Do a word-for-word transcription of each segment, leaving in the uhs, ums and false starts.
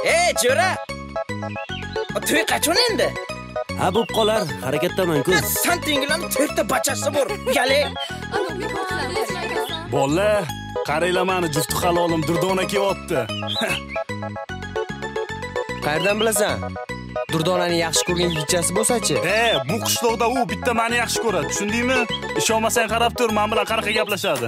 Ey, jo'ra. To'y qachon endi? Ha, bo'p qolar, harakatdaman-ku. Santinglam to'rtta bachasi bor. Yale. Bolla, qaranglar meni jufti halolim Durdona kelyapti. Qayerdan bilasan? Durdonani yaxshi ko'rgan yigitchasi bo'lsa-chi? E, bu qishloqda u bitta meni yaxshi ko'radi, tushundingmi? Ishonmasang qarab tur, men bilan qanaqa gaplashadi.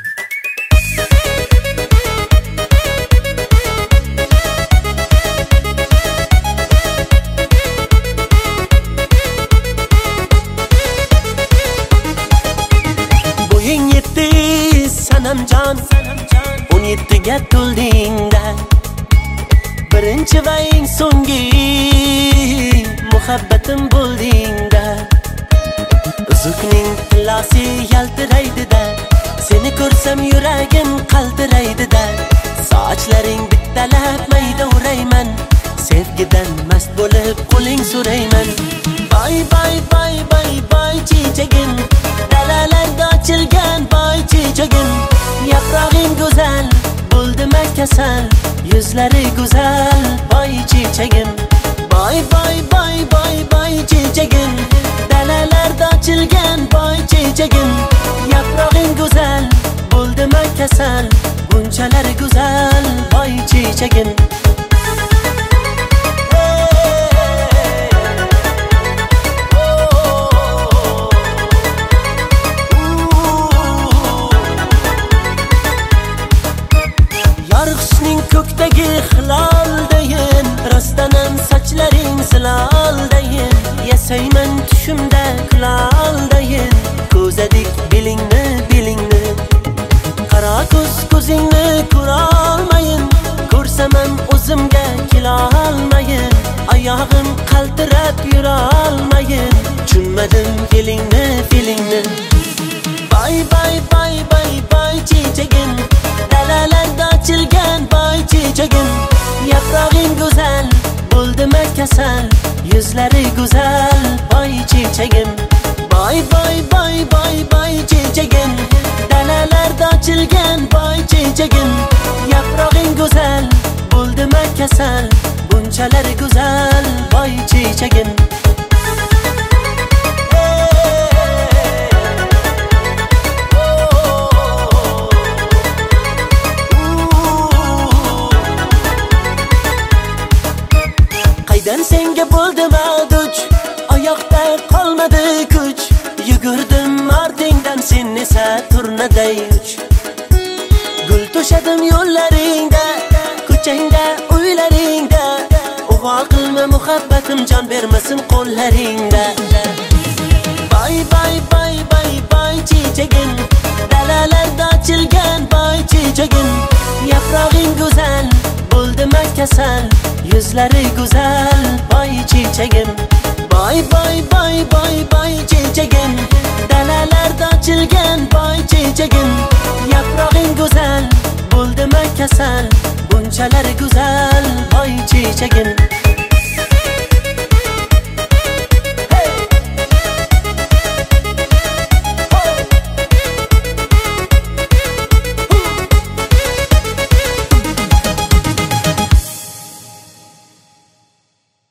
Bo'ying yetti sanamjon, o'n yettiga to'ldingda. Birinchi va eng so'nggi muhabbatim bo'ldingda. Uzukning tilasi yaltiraydi-da, seni ko'rsam yuragim qaltiraydi-da. Sochlaring bittalab mayda urayman, sevgidan mast bo'lib qo'ling so'rayman. Bay bay bay bay bay chechagim, dalalarda ochilgan bay chechagim. Yaprog'ing go'zal, bo'ldimi kasal, yuzlari go'zal bay chechagim. Bay bay bay bay bay chechagim, dalalarda ochilgan bay chechagim. Yaprog'ing go'zal, bo'ldimi kasal, bunchalar go'zal bay chechagim. Yorug'ning ko'kdagi hiloldayin, rostdanam sochlaring ziloldayin. Yasayman tushimda kuloldayin, ko'zadik belingni belingni. Qara ko'z ko'zingni ko'rolmayin, ko'rsam ham o'zimga kelolmayin. Oyog'im qaltirab yurolmayin, tushunmadim felingni felingni. Bay bay bay bay bay chechagim, dalalarda ochilgan bay chechagim. Yaprog'ing go'zal, bo'ldimi kasal, yuzlari go'zal bay chechagim. Bay bay bay bay bay chechagim, dalalarda ochilgan bay chechagim. Yaprog'ing go'zal, bo'ldimi kasal, bunchalar go'zal bay chechagim. Qaydan senga bo'ldim aduch, oyoqda qolmadi kuch. Yugurdim ortingdan, sen esa turnaday uch. Gul to'shadim yo'llaringda, ko'changda, uylaringda. Ug'o qilma muhabbatim, jon bermasin qo'llaringda. Bay bay bay bay bay chechagim, dalalarda ochilgan bay chechagim. Yaprog'ing go'zal, bo'ldimi kasal, yuzlari go'zal bay chechagim. Bay bay bay bay bay chechagim, dalalarda ochilgan bay chechagim. Yaprog'ing go'zal, bo'ldimi kasal, bunchalar go'zal bay chechagim.